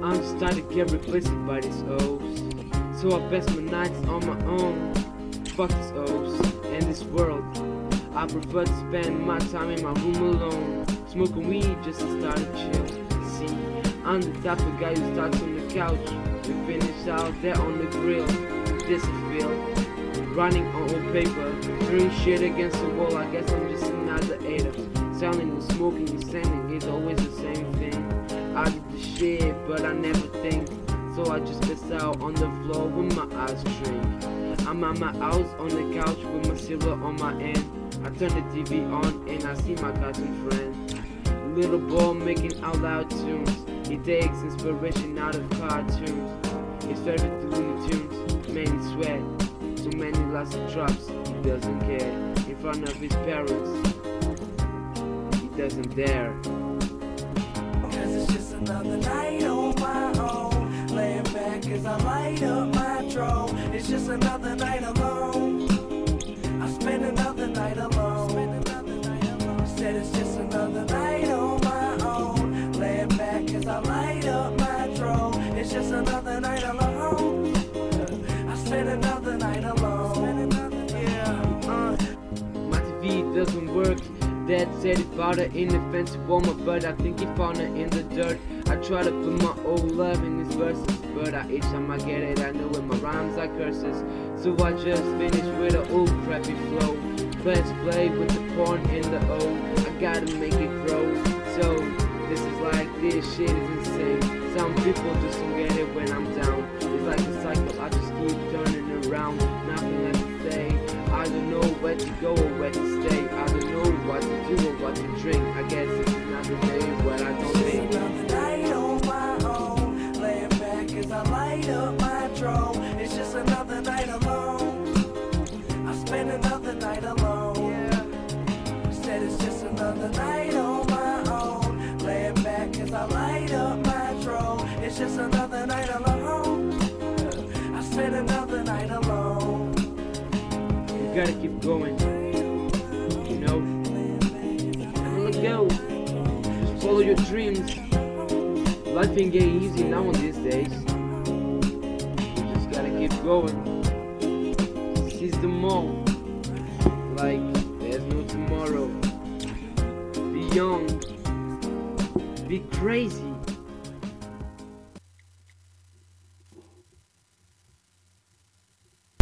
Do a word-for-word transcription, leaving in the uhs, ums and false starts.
I'm just starting to get replaced by these O's. So I pass my nights on my own. Fuck these O's and this world. I prefer to spend my time in my room alone, smoking weed just to start to chill. See, I'm the type of guy who starts on the couch and finish out there on the grill. This is feel, running on old paper, throwing shit against the wall. I guess I'm just another hater. Selling and smoking and sending is always the same thing. I do the shit, but I never think. So I just pass out on the floor with my eyes shrink. I'm at my house on the couch with my silver on my hand. I turn the T V on and I see my cartoon friend. Little boy making out loud tunes. He takes inspiration out of cartoons. His favorite Looney Tunes, many sweat. So many lots of drops, he doesn't care. In front of his parents, he doesn't dare. Cause it's just another night on my own, laying back as I light up my drone. It's just another night alone. I spend another night alone. Said it's just another night on my own, laying back as I light up my drone. It's just another night alone. I spend another night alone. Yeah, uh. My T V doesn't work. Dad said he found her in the fancy Walmart, but I think he found her in the dirt. I try to put my old love in his verses, but I, each time I get it, I know in my rhymes are curses. So I just finished with an old crappy flow. Let's play with the corn in the O. I gotta make it grow. So this is like, this shit is insane. Some people just don't get it when I'm down. It's like a cycle, I just keep turning around. Nothing left to say. I don't know where to go or where to stay. I don't know what to do or what to drink. I guess it's another day where I don't think. It's another night on my own, laying back as I light up my drone. It's just another night alone. I spend another night alone. Yeah. Said it's just another night on my own, laying back as I light up my drone. It's just another night alone. I spend another night alone. You gotta keep going, you know. Never let go. Just follow your dreams. Life ain't getting easy now on these days. You just gotta keep going. Seize them all. Like there's no tomorrow. Be young. Be crazy.